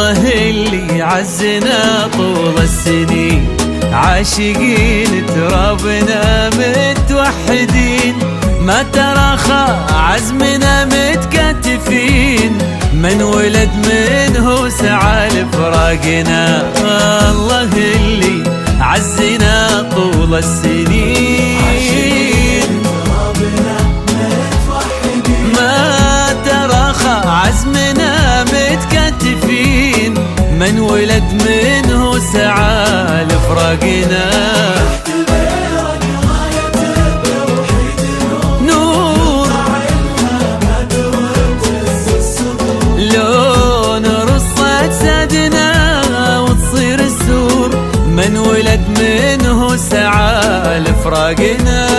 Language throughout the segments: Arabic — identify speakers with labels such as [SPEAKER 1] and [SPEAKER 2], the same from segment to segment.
[SPEAKER 1] الله اللي عزنا طول السنين، عاشقين ترابنا متوحدين، ما تراخى عزمنا متكاتفين، من ولد منه سعى لفراقنا. الله اللي عزنا طول السنين، ما تراخى عزمنا متكاتفين، من ولد منه سعى لفراقنا. نور لون رصة سادنا وتصير السور، من ولد منه سعى لفراقنا.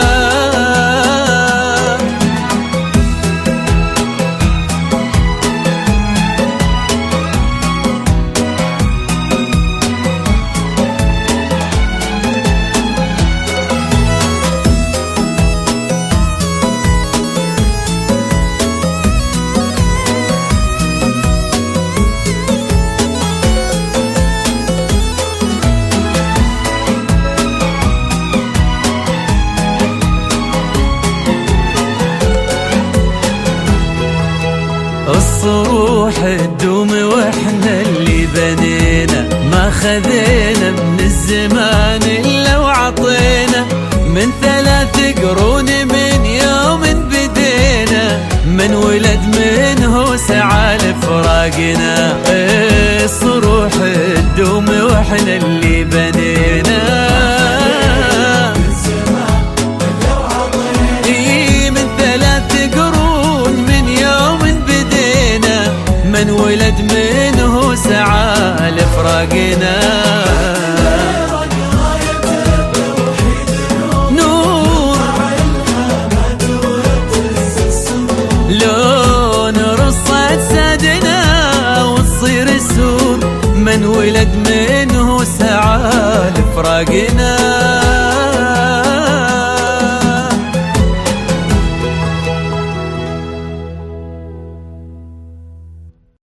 [SPEAKER 1] الصروح تدوم واحنا اللي بنينا، ما خذينا من الزمان الا وعطينا، من 3 قرون من يوم بدينا، من ولد منه سعى لفراقنا. الصروح تدوم واحنا اللي بنينا، من ولد منه سعى لفراقنا. نور لون رصة سادنا وتصير السور، من ولد منه سعى لفراقنا.